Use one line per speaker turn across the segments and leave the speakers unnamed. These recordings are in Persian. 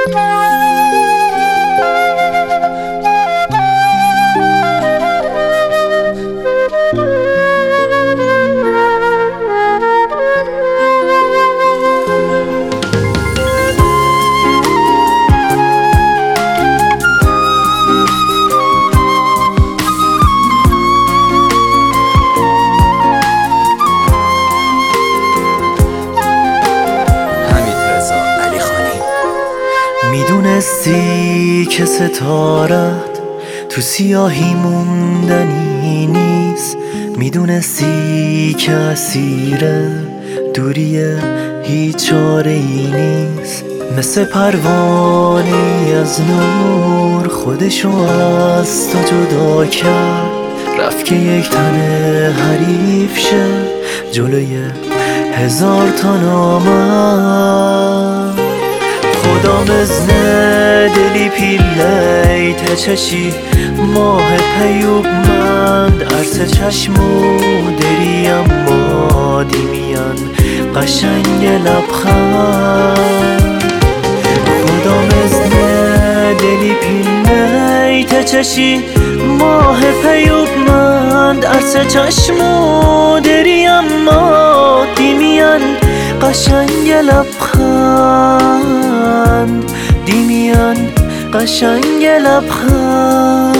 میدونستی که ستارت تو سیاهی موندنی نیست، میدونستی که اسیر دوریه هیچ چاره‌ای نیست، مثل پروانه‌ای از نور خودشو از تو جدا کرد، رفت که یک تنه حریف شه جلوی 1000 تا نامرد. خدا مزنه دلی پیلی تچشی ماه پیوبمند عرص چشمو دری اما دیمیان قشنگ لبخند. خدا مزنه دلی پیلی تچشی ماه پیوبمند عرص چشمو دری اما دیمیان قشنگ لبخند، دیمیان قشنگ لبخند.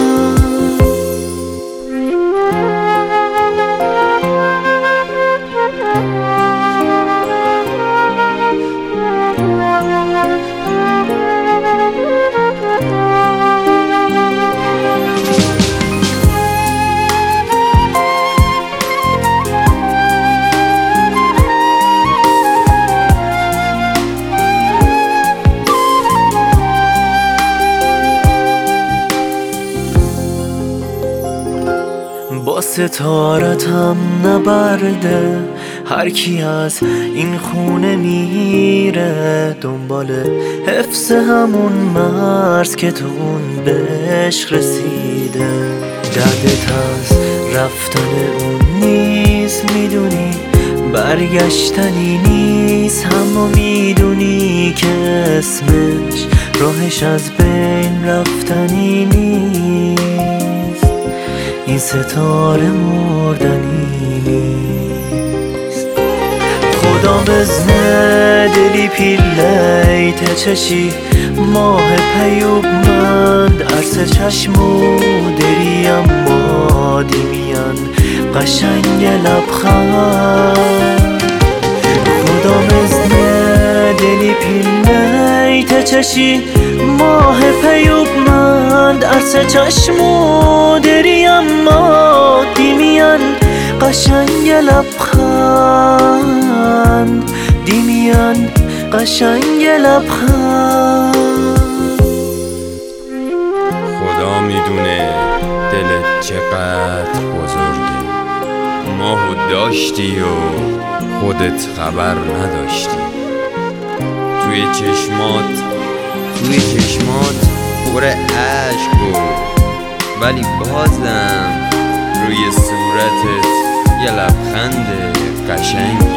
با ستارتم نبرده هر کی از این خونه میره، دنبال حفظ همون مرز که تو اون به عشق رسیده. دردت از رفتن اون نیست، میدونی برگشتنی نیست، اما میدونی که اسمش راهش از بین رفتنی نیست. این ستاره مردنی نیست. خدا بزنه دلی پیلی تچشی ماه پیوبمند عرص چشمو دری اما دیمیان قشنگ لبخند. خدا بزنه دلی پیلی تچشی ماه پیوبمند عرص چشمو دری اما دیمیان قشنگ لبخند، دیمیان قشنگ لبخند.
خدا میدونه دلت چقدر بزرگه، ماهو داشتی و خودت خبر نداشتی. توی چشمات پر اشک بود، ولی بازم روی صورتت یه لبخند قشنگی